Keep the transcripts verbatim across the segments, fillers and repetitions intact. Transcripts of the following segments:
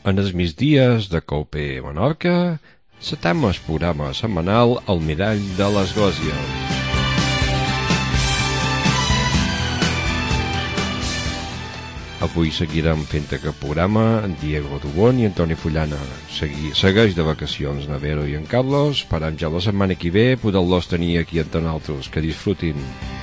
En els migdies de Cope Menorca, setem el programa setmanal El Mirall de l'Església. Avui seguirem fent aquest programa en Diego Dubón i Antoni Fullana. Segui, segueix de vacacions Navero i en Carlos. Esperem ja la setmana que ve poder-los tenir aquí entre nosaltres. Que disfrutin.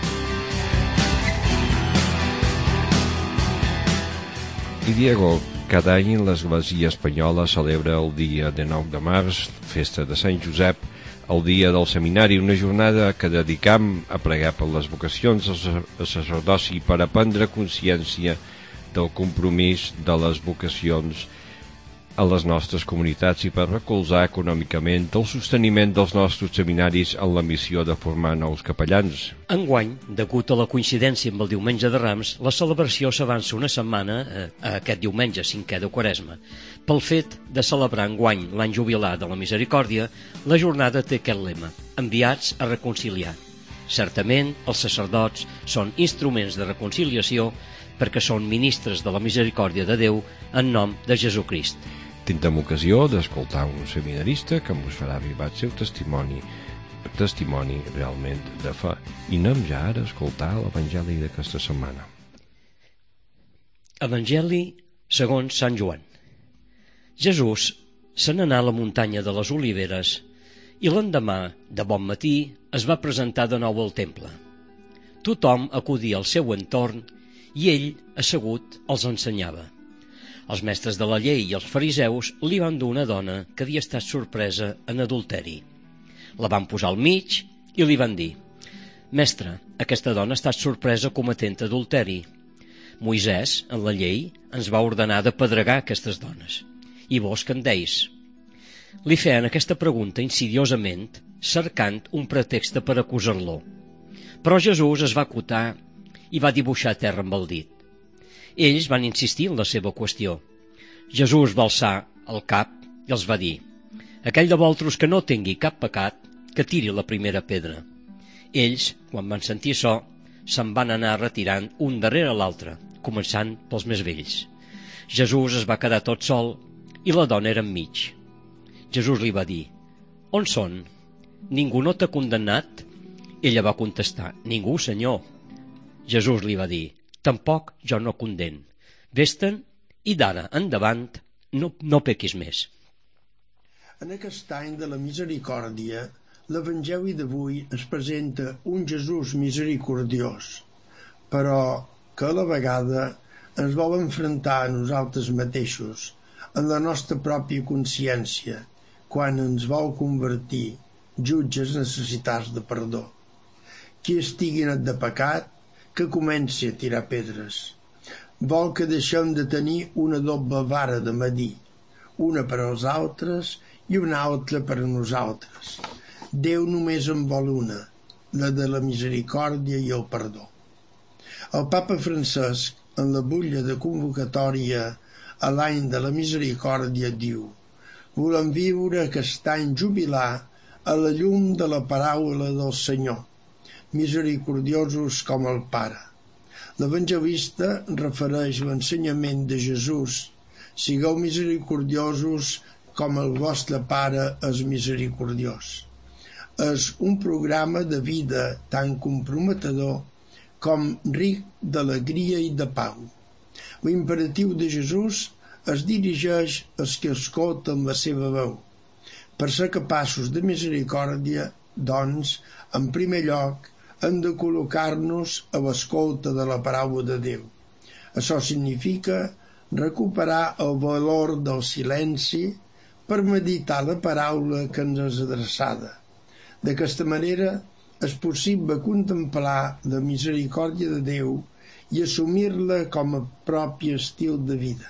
I Diego, cada any l'Església Espanyola celebra el dia dinou de març, festa de Sant Josep, el dia del seminari, una jornada que dedicam a pregar per les vocacions al sacerdoci per aprendre consciència del compromís de les vocacions a les nostres comunitats i per recolzar econòmicament el sosteniment dels nostres seminaris en la missió de formar nous capellans. Enguany, degut a la coincidència amb el diumenge de Rams, la celebració s'avança una setmana a, a aquest diumenge, cinquè de Quaresma. Pel fet de celebrar enguany l'any jubilar de la Misericòrdia, la jornada té aquest lema: enviats a reconciliar. Certament, els sacerdots són instruments de reconciliació perquè són ministres de la misericòrdia de Déu en nom de Jesucrist. Tindrem ocasió d'escoltar un seminarista que ens farà arribar el seu testimoni, testimoni realment de fe. I anem ja ara a escoltar l'Evangeli d'aquesta setmana. Evangeli segons Sant Joan. Jesús se n'anà a la muntanya de les Oliveres i l'endemà, de bon matí, es va presentar de nou al temple. Tothom acudia al seu entorn i ell, assegut, els ensenyava. Els mestres de la llei i els fariseus li van dur una dona que havia estat sorpresa en adulteri. La van posar al mig i li van dir: «Mestre, aquesta dona ha estat sorpresa cometent adulteri. Moisès, en la llei, ens va ordenar d'apedregar aquestes dones. I vos què en deis?» Li feien aquesta pregunta insidiosament, cercant un pretext per acusar-lo. Però Jesús es va acotar i va dibuixar terra amb el dit. Ells van insistir en la seva qüestió. Jesús va alçar el cap i els va dir: «Aquell de vosaltres que no tingui cap pecat, que tiri la primera pedra». Ells, quan van sentir això, se'n van anar retirant un darrere l'altre, començant pels més vells. Jesús es va quedar tot sol i la dona era enmig. Jesús li va dir: «On són? Ningú no t'ha condemnat?» Ella va contestar: «Ningú, Senyor». Jesús li va dir: «Tampoc jo no condemn. Ves-te'n i d'ara endavant no, no pequis més». En aquest any de la misericòrdia, l'Evangeli d'avui es presenta un Jesús misericordiós, però que a la vegada ens vol enfrontar a nosaltres mateixos, en la nostra pròpia consciència, quan ens vol convertir jutges necessitats de perdó. Qui estigui net de pecat, que comenci a tirar pedres. Vol que deixem de tenir una doble vara de medir, una per als altres i una altra per a nosaltres. Déu només en vol una, la de la misericòrdia i el perdó. El papa Francesc, en la butlla de convocatòria a l'any de la misericòrdia, diu: «Volem viure aquest any jubilar a la llum de la paraula del Senyor, misericordiosos com el Pare». L'evangelista refereix l'ensenyament de Jesús: «Sigueu misericordiosos com el vostre Pare és misericordiós». És un programa de vida tan comprometedor com ric d'alegria i de pau. L'imperatiu de Jesús es dirigeix als que escolten la seva veu. Per ser capaços de misericòrdia, doncs, en primer lloc, hem de col·locar-nos a l'escolta de la paraula de Déu. Això significa recuperar el valor del silenci per meditar la paraula que ens és adreçada. D'aquesta manera és possible contemplar la misericòrdia de Déu i assumir-la com a propi estil de vida.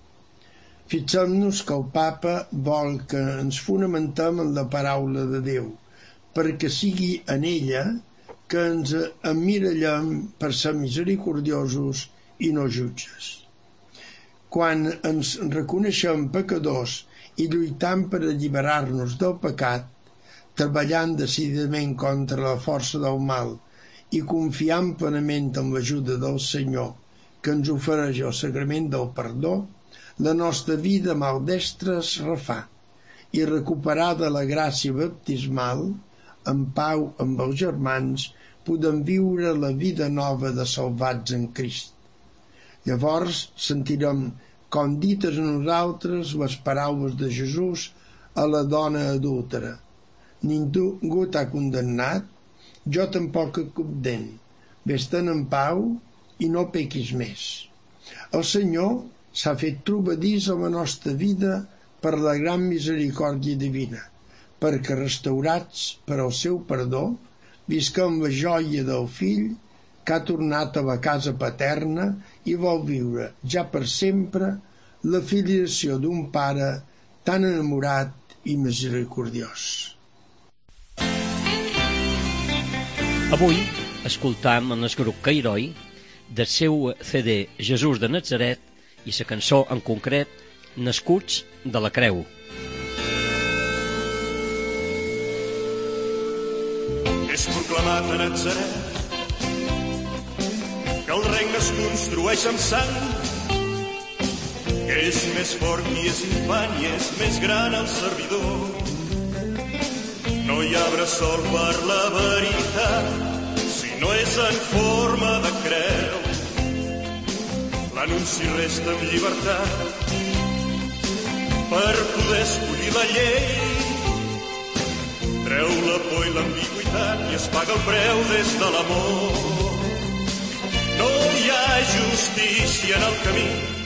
Fixem-nos que el Papa vol que ens fonamentem en la paraula de Déu, perquè sigui en ella que ens emmirallem per ser misericordiosos i no jutges. Quan ens reconeixem pecadors i lluitant per alliberar-nos del pecat, treballant decididament contra la força del mal i confiant plenament en l'ajuda del Senyor que ens ofereix el sagrament del perdó, la nostra vida maldestra es refà, i recuperada la gràcia baptismal, en pau amb els germans, podem viure la vida nova de salvats en Crist. Llavors sentirem com dites a nosaltres les paraules de Jesús a la dona adúltera. Ningú t'ha condemnat, jo tampoc et condemno. Ves-te'n en pau i no pequis més. El Senyor s'ha fet trobadís a la nostra vida per la gran misericòrdia divina, perquè restaurats per al seu perdó, visquem la joia del fill que ha tornat a la casa paterna i vol viure ja per sempre la filiació d'un pare tan enamorat i misericordiós. Avui escoltam en el grup Cairoi del seu C D Jesús de Natzaret i la cançó en concret Nascuts de la Creu. És proclamat a Natzaret que el regne es construeix amb sang, que és més fort qui és infant i és més gran el servidor. No hi ha bressol per la veritat si no és en forma de creu. L'anunci resta amb llibertat per poder escollir la llei. Treu la por i l'ambigüitat i es paga el preu des de l'amor. No hi ha justícia en el camí.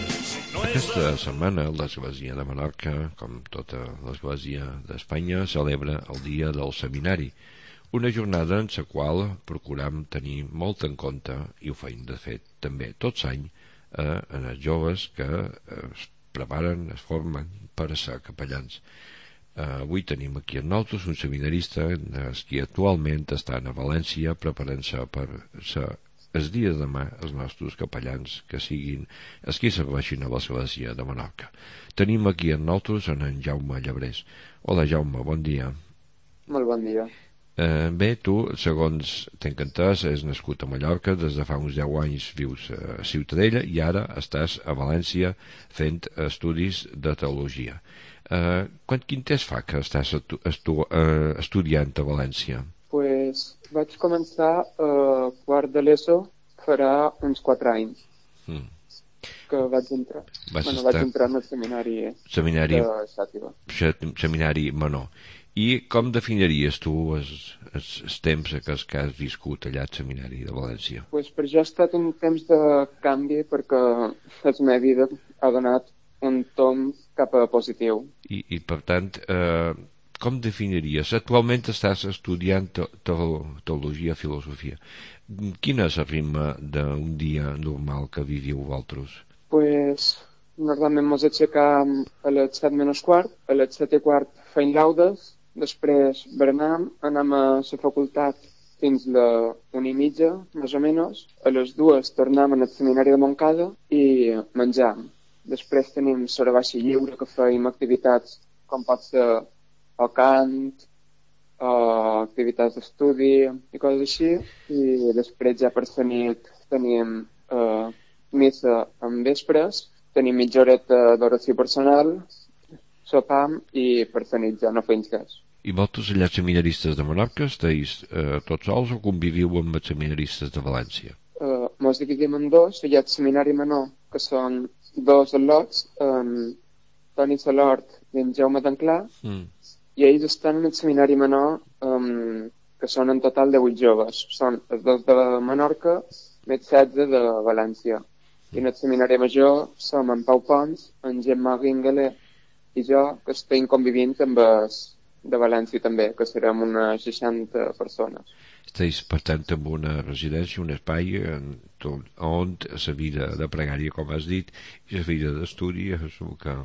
Aquesta setmana l'Església de Menorca, com tota l'Església d'Espanya, celebra el Dia del Seminari, una jornada en la qual procuram tenir molt en compte, i ho feim de fet també tots any, eh, en els joves que es preparen, es formen per a ser capellans. Eh, avui tenim aquí en nosaltres un seminarista que actualment estan a València preparant-se per ser el dia de demà els nostres capellans que siguin els que serveixin a l'Església de Menorca. Tenim aquí en nosaltres en, en Jaume Llabrés. Hola Jaume, bon dia. Molt bon dia. Eh, bé, tu, segons t'he entès, és nascut a Mallorca, des de fa uns deu anys vius a Ciutadella i ara estàs a València fent estudis de teologia. Eh, quant, quin temps fa que estàs estu, estu, eh, estudiant a València? Pues vaig començar a uh, quart de l'ESO farà uns quatre anys mm. que vaig entrar. Vas bueno, estar... vaig entrar en el seminari, seminari de Xàtiva. Seminari menor. I com definiries tu els, els, els temps que, que has viscut allà al seminari de València? Pues per jo ha estat un temps de canvi perquè la meva vida ha donat un tom cap a positiu. I, i per tant, eh, com definiries? Actualment estàs estudiant te, te, teologia, filosofia. Quin és el ritme d'un dia normal que viviu vosaltres? Pues normalment mos aixecam a les set menys quart, a les set i quart feim laudes, després berenem, anem a la facultat fins la una i mitja, més o menys. A les dues tornem al seminari de Montcada i menjam. Després tenim l'hora baixa lliure que feim activitats com pot ser o cant, o activitats d'estudi i coses així. I després ja per la nit tenim eh, missa en vespres, tenim mitja horeta d'oració personal, sopam i per la nit ja no feim res. I vosaltres allà seminaristes de Menorca esteu eh, tots sols o conviviu amb els seminaristes de València? Uh, mos dividim en dos. Hi ha el seminari menor, que són dos al·lots, en Toni Salort i en Jaume d'Anclà, mm. i ells estan en el seminari menor, um, que són en total de vuit joves. Són els dos de Menorca més setze de València. I en el seminari major som en Pau Pons, en Gemma Guingalé i jo, que estem convivint amb els de València també, que serem unes seixanta persones. Esteis, per tant, en una residència, un espai en, on la vida de pregària, com has dit, i la vida d'estudi és el que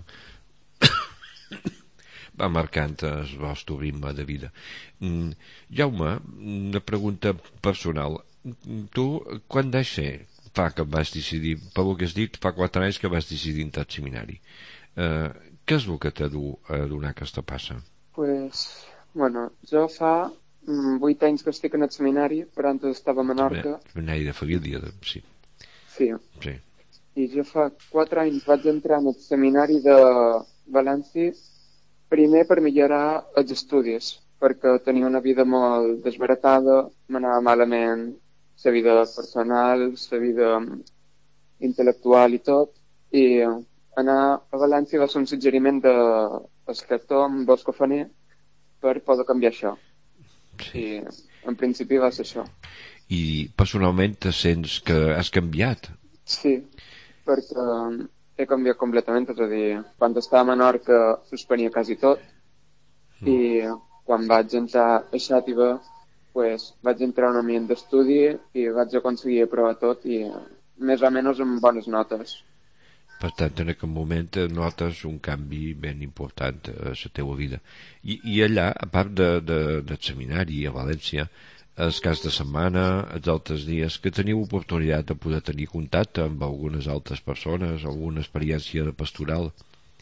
va marcant el vostre ritme de vida. Mm, Jaume, una pregunta personal. Tu, quan de ser fa que vas decidir, pel que has dit, fa quatre anys que vas decidir entrar al seminari? Eh, què és el que t'ha dut a donar aquesta passa? Pues, bueno, jo fa vuit anys que estic en el seminari, però antes estava a Menorca. Seminari de família, de... sí. Sí. Sí. I jo fa quatre anys vaig entrar en el seminari de València, primer per millorar els estudis, perquè tenia una vida molt desbaratada, m'anava malament la vida personal, la vida intel·lectual i tot, i anar a València va ser un suggeriment de escriptor en Bosco Faner per poder canviar això. Sí. I en principi va ser això. I personalment te sents que has canviat? Sí, perquè he canviat completament, és a dir, quan estava a Menorca suspenia quasi tot, mm. i quan vaig entrar a Xàtiva pues, vaig entrar en un ambient d'estudi i vaig aconseguir aprovar tot i més o menys amb bones notes. Per tant, en aquest moment notes un canvi ben important a la teva vida. I, i allà, a part de, de, del seminari a València, els cas de setmana, els altres dies, que teniu oportunitat de poder tenir contacte amb algunes altres persones, alguna experiència de pastoral?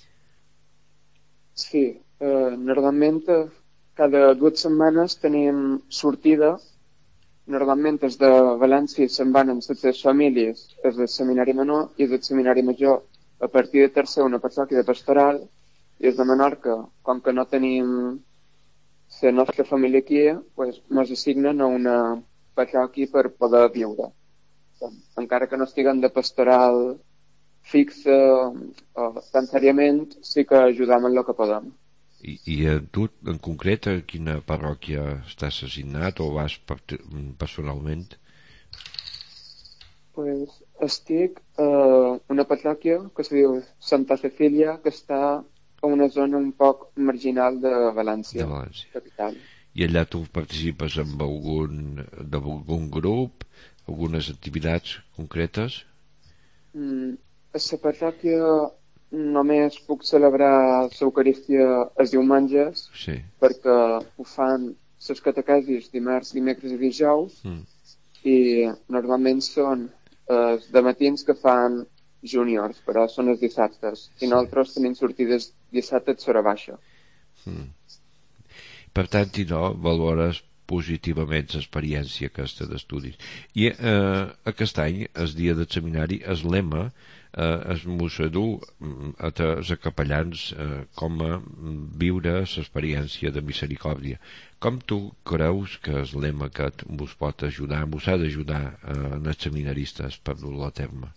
Sí, eh, normalment cada dues setmanes tenim sortida. Normalment els de València se'n van amb les seves famílies, els del seminari menor i els del seminari major a partir de tercer una parròquia de pastoral, i els de Menorca, com que no tenim la nostra família aquí, pues, ens assignen a una parròquia per poder viure. Encara que no estiguen de pastoral fixa o tan seriament, sí que ajudem en el que podem. I, i tu, en concret, a quina parròquia estàs assignat o vas personalment? Pues estic a una parròquia que se diu Santa Cecília, que està a una zona un poc marginal de València, de València. Capital. I allà tu participes amb algun, d'algun grup, algunes activitats concretes? Mm, a la parròquia només puc celebrar l'Eucarístia els diumenges, sí. perquè ho fan les catequesis dimarts, dimecres i dijous, mm. i normalment són els de matins que fan júniors, però són els dissabtes, i sí. Nosaltres tenim sortides dissabtes sobre baixa. Mm. Per tant, i no, valores positivament l'experiència aquesta d'estudis. I eh, aquest any, el dia del seminari, el lema eh, es mos dur a els capellans eh, com a viure l'experiència de misericòrdia. Com tu creus que el lema aquest mos pot ajudar, mos ha d'ajudar eh, en els seminaristes per dur-lo a terme?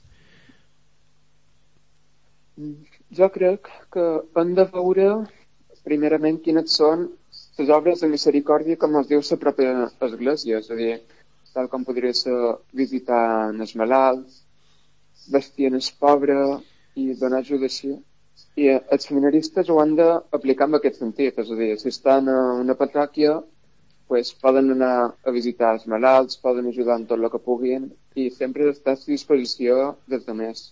Jo crec que hem de veure primerament quines són les obres de misericòrdia com es diu la pròpia església, és a dir, tal com podria ser visitar els malalts, vestir el pobre i donar ajuda així. I els seminaristes ho han d'aplicar en aquest sentit, és a dir, si estan a una parròquia, pues, poden anar a visitar els malalts, poden ajudar en tot el que puguin i sempre estar a disposició dels altres.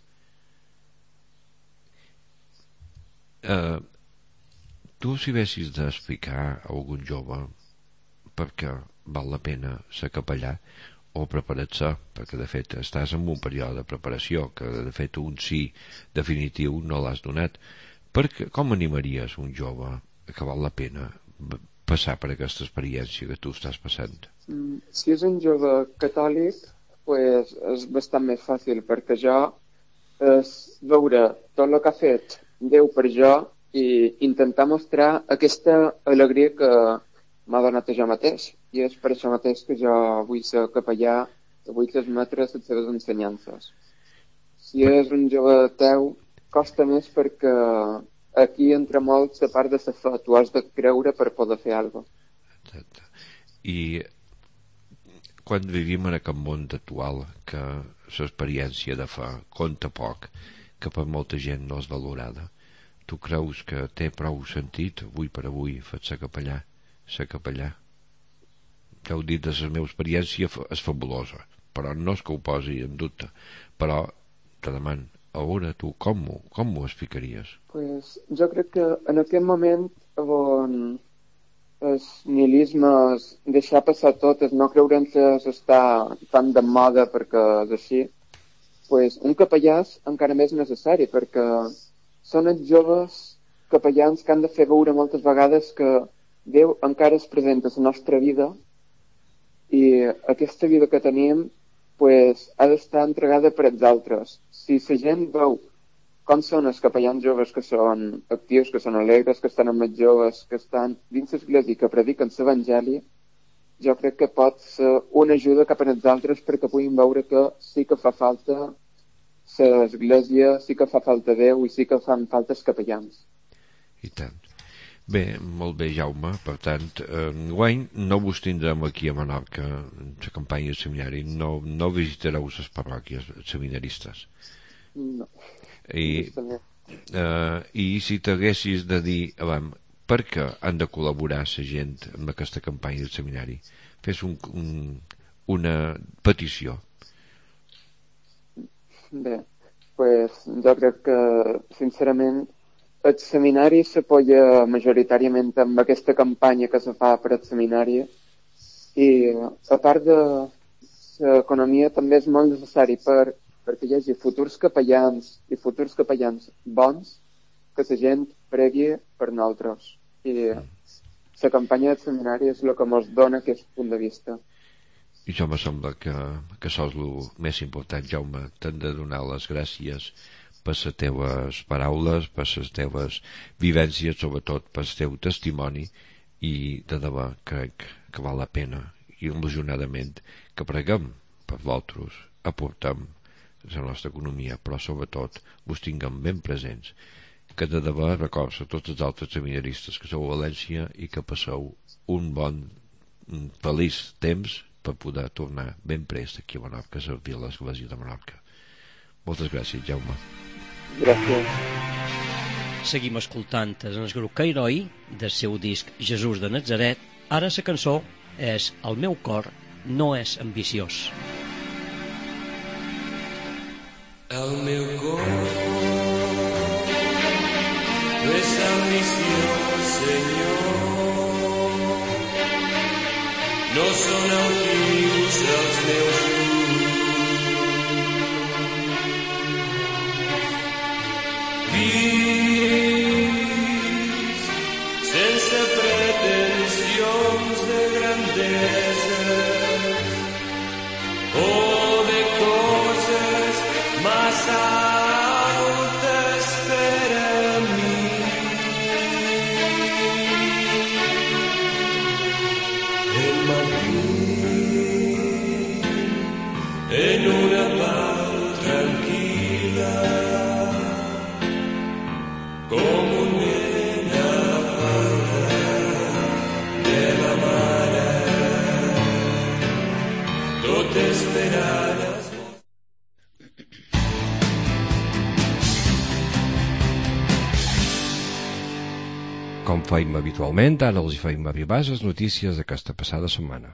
Uh, tu si vessis d'explicar a algun jove perquè val la pena ser capellà o preparar-se, perquè de fet estàs en un període de preparació que de fet un sí definitiu no l'has donat, perquè com animaries un jove que val la pena passar per aquesta experiència que tu estàs passant? Mm, si és un jove catòlic, pues és bastant més fàcil, perquè jo és veure tot el que ha fet Déu per jo i intentar mostrar aquesta alegria que m'ha donat a jo mateix. I és per això mateix que jo vull ser capellà, que vull transmetre les seves ensenyances. Si és un jove teu, costa més perquè aquí entra molt la part de la fe. Tu has de creure per poder fer alguna cosa. Exacte. I quan vivim en aquest món actual, que l'experiència de fe compta poc, que per molta gent no és valorada, tu creus que té prou sentit avui per avui fer ser capellà, ser capellà? Ja ho dit, la meva experiència és fabulosa, però no és que ho posi en dubte, però te deman, a veure tu com ho, com ho explicaries? Pues jo crec que en aquest moment on el nihilisme és deixar passar tot, és no creure'ns estar tan de moda perquè és així, pues un capellà és encara més necessari, perquè són els joves capellans que han de fer veure moltes vegades que Déu encara és present a la nostra vida i aquesta vida que tenim pues, ha d'estar entregada per als altres. Si la gent veu com són els capellans joves que són actius, que són alegres, que estan amb els joves, que estan dins l'església i que prediquen l'evangeli, jo crec que pot ser una ajuda cap als altres perquè puguin veure que sí que fa falta l'església, sí que fa falta Déu i sí que fan falta els capellans. I tant. Bé, molt bé, Jaume. Per tant, enguany no vos tindrem aquí a Menorca la campanya del seminari, no, no visitareu les parròquies seminaristes. No. I, uh, i si t'haguessis de dir, abans, per què han de col·laborar la gent amb aquesta campanya del seminari? Fes un, un, una petició. Bé, pues jo crec que, sincerament, el seminari s'apoya majoritàriament amb aquesta campanya que se fa per al seminari i, a part de l'economia, també és molt necessari per, perquè hi hagi futurs capellans i futurs capellans bons que la gent pregui per nosaltres. I la campanya del seminari és el que ens dona aquest punt de vista. I això me sembla que, que això és el més important, Jaume. T'hem de donar les gràcies per les teves paraules, per les teves vivències, sobretot per el teu testimoni, i de debò crec que val la pena, i il·lusionadament, que preguem per vosaltres, aportem la nostra economia, però sobretot vos tinguem ben presents, que de debò records a tots els altres seminaristes que sou a València i que passeu un bon, un feliç temps per poder tornar ben prest aquí a Menorca, a servir a l'església de Menorca. Moltes gràcies, Jaume. Gràcies. Seguim escoltant el grup Cairoi del seu disc Jesús de Natzaret. Ara la cançó és El meu cor no és ambiciós. El meu cor no és ambiciós, Senyor. No són altius els meus fills, sense pretensions de grandeses o de coses massa altes per a mi. El matí, en una pau tranquil·la, com un nen a la falda de la mare, tot esperant els... Com feim habitualment, ara els hi feim arribar les notícies d'aquesta passada setmana.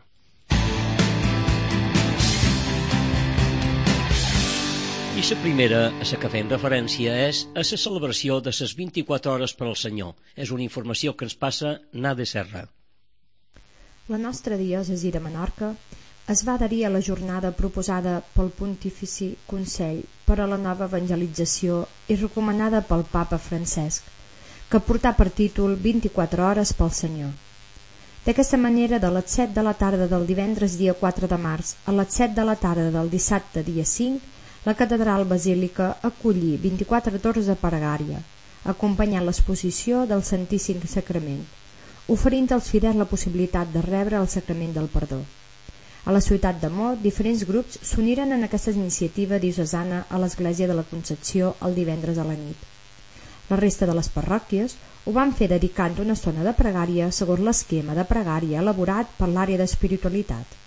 I la primera a la que fem referència és a la celebració de les vint-i-quatre hores per al Senyor. És una informació que ens passa Nade Serra. La nostra diòcesi de Menorca es va adherir a la jornada proposada pel Pontifici Consell per a la nova evangelització i recomanada pel Papa Francesc, que portà per títol vint-i-quatre hores pel Senyor. D'aquesta manera, de les set de la tarda del divendres dia quatre de març a les set de la tarda del dissabte dia cinc, la catedral basílica acollí vint-i-quatre torres de pregària, acompanyant l'exposició del Santíssim Sacrament, oferint als fidels la possibilitat de rebre el sacrament del perdó. A la ciutat de Mó, diferents grups s'uniren en aquesta iniciativa diocesana a l'Església de la Concepció el divendres a la nit. La resta de les parròquies ho van fer dedicant una estona de pregària segons l'esquema de pregària elaborat per l'àrea d'espiritualitat.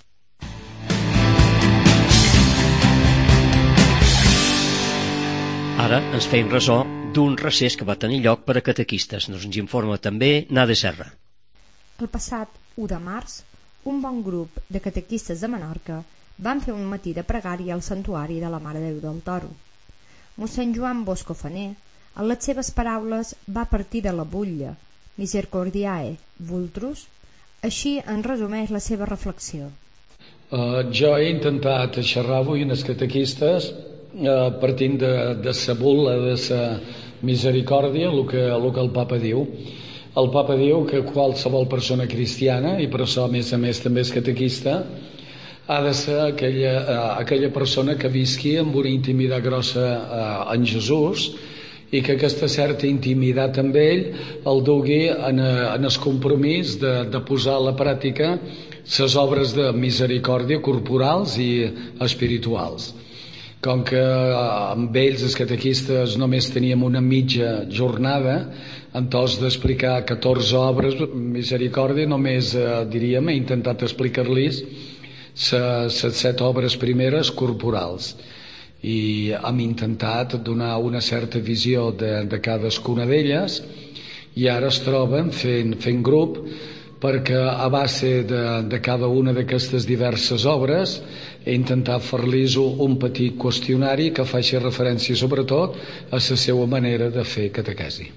Ara ens feim ressò d'un recés que va tenir lloc per a catequistes. Ens informa també Nade Serra. El passat u de març, un bon grup de catequistes de Menorca van fer un matí de pregària al santuari de la Mare de Déu del Toro. Mossèn Joan Bosco Faner, en les seves paraules, va partir de la butlla Misericordiae Vultrus. Així en resumeix la seva reflexió. Uh, jo he intentat xerrar avui unes catequistes Uh, partint de, de sa bul·la de sa misericòrdia, el que, el que el Papa diu. El Papa diu que qualsevol persona cristiana, i per això a més a més també és catequista, ha de ser aquella, eh, aquella persona que visqui amb una intimitat grossa eh, en Jesús, i que aquesta certa intimitat amb ell el dugui en, en el compromís de, de posar a la pràctica les obres de misericòrdia corporals i espirituals. Com que amb ells, els catequistes, només teníem una mitja jornada, en tos d'explicar catorze obres misericòrdia, només eh, diríem, he intentat explicar-los les set obres primeres corporals, i hem intentat donar una certa visió de, de cadascuna d'elles, i ara es troben fent, fent grup, perquè a base de, de cada una d'aquestes diverses obres he intentat fer-los un petit qüestionari que faci referència sobretot a la seva manera de fer catequesi.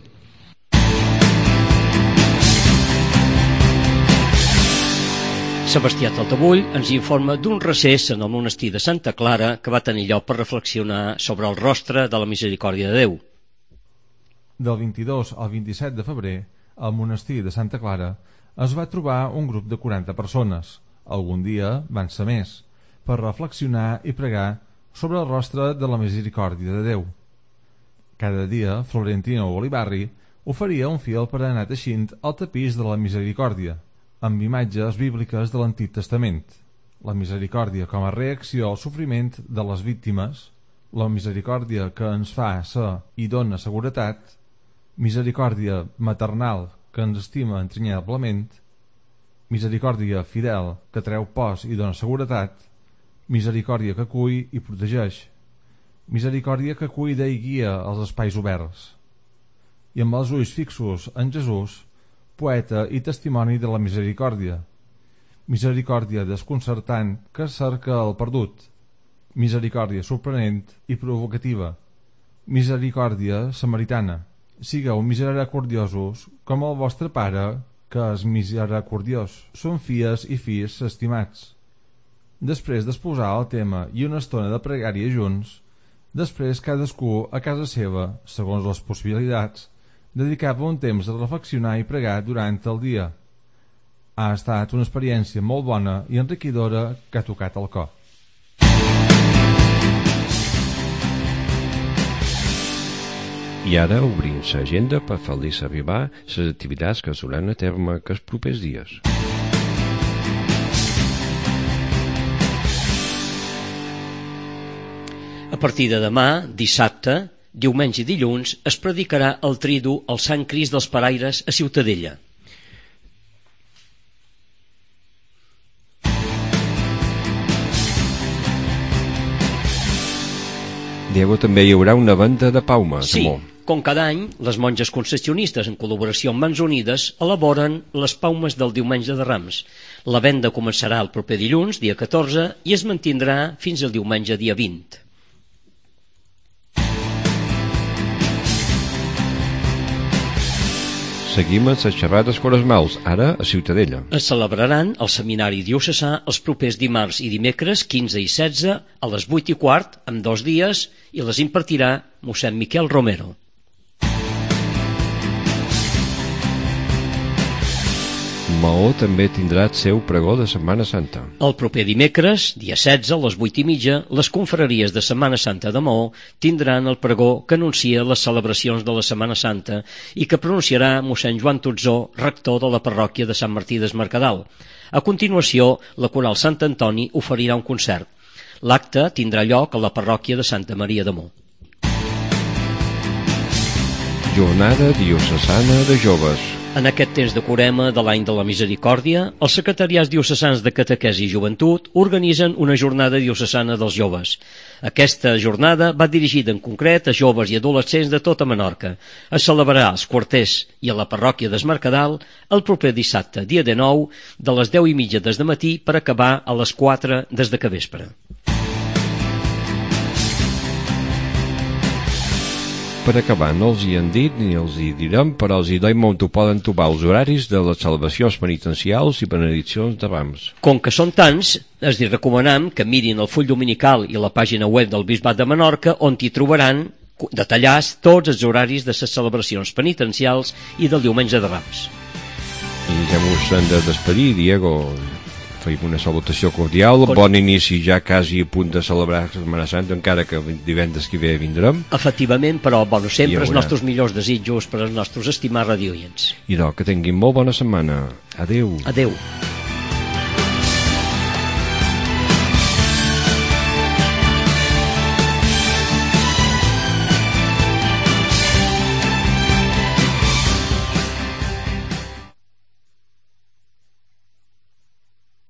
Sebastià Taltabull ens informa d'un recés en el monestir de Santa Clara que va tenir lloc per reflexionar sobre el rostre de la misericòrdia de Déu. Del vint-i-dos al vint-i-set de febrer, al monestir de Santa Clara es va trobar un grup de quaranta persones, algun dia van ser més, per reflexionar i pregar sobre el rostre de la misericòrdia de Déu. Cada dia, Florentino Olivarri oferia un fil per anar teixint el tapís de la misericòrdia, amb imatges bíbliques de l'Antic Testament. La misericòrdia com a reacció al sofriment de les víctimes, la misericòrdia que ens fa ser i dona seguretat, misericòrdia maternal que ens estima entranyablement, misericòrdia fidel que treu pors i dona seguretat, misericòrdia que acull i protegeix, misericòrdia que cuida i guia els espais oberts, i amb els ulls fixos en Jesús, poeta i testimoni de la misericòrdia, misericòrdia desconcertant que cerca el perdut, misericòrdia sorprenent i provocativa, misericòrdia samaritana. Sigueu misericordiosos com el vostre Pare, que és misericordiós. Són filles i fills estimats. Després d'exposar el tema i una estona de pregària junts, després cadascú a casa seva, segons les possibilitats, dedicava un temps a reflexionar i pregar durant el dia. Ha estat una experiència molt bona i enriquidora que ha tocat el cor. I ara obrim l'agenda per fer-los arribar les activitats que es duran a terme aquests propers dies. A partir de demà, dissabte, diumenge i dilluns, es predicarà el tridu al Sant Crist dels Paraires a Ciutadella. Diego, també hi haurà una banda de Pauma. Sí, Samó. com cada any, les monges concessionistes, en col·laboració amb Mans Unides, elaboren les paumes del diumenge de Rams. La venda començarà el proper dilluns, dia catorze, i es mantindrà fins al diumenge, dia vint. Seguim amb les xerrades quaresmals, ara a Ciutadella. Es celebraran el seminari diocesà els propers dimarts i dimecres quinze i setze a les vuit i quart, amb dos dies, i les impartirà mossèn Miquel Romero. Maó també tindrà el seu pregó de Setmana Santa. El proper dimecres, dia setze, a les vuit i mitja, les confraries de Setmana Santa de Maó tindran el pregó que anuncia les celebracions de la Setmana Santa i que pronunciarà mossèn Joan Tutzó, rector de la parròquia de Sant Martí des Mercadal. A continuació, la coral Sant Antoni oferirà un concert. L'acte tindrà lloc a la parròquia de Santa Maria de Mó. Jornada diocesana de joves. En aquest temps de Corema de l'any de la Misericòrdia, els secretariats diocesans de Catequesi i Joventut organitzen una jornada diocesana dels joves. Aquesta jornada va dirigida en concret a joves i adolescents de tota Menorca. Es celebrarà als quarters i a la parròquia des Mercadal el proper dissabte, dia dinou, de les deu i mitja des de matí per acabar a les quatre des de capvespre. Per acabar, no els hi han dit ni els hi direm, però els hi doim on ho poden trobar els horaris de les celebracions penitencials i benediccions de Rams. Com que són tants, els hi recomanem que mirin el full dominical i la pàgina web del Bisbat de Menorca, on hi trobaran detallats tots els horaris de les celebracions penitencials i del diumenge de Rams. I ja mos hem de despedir, Diego. feim una salutació cordial, Con... bon inici ja quasi a punt de celebrar la Setmana Santa, encara que divendres que ve vindrem. Efectivament, però bueno, sempre els nostres millors desitjos per als nostres estimats radioients. I doncs, que tinguin molt bona setmana. Adeu. Adeu.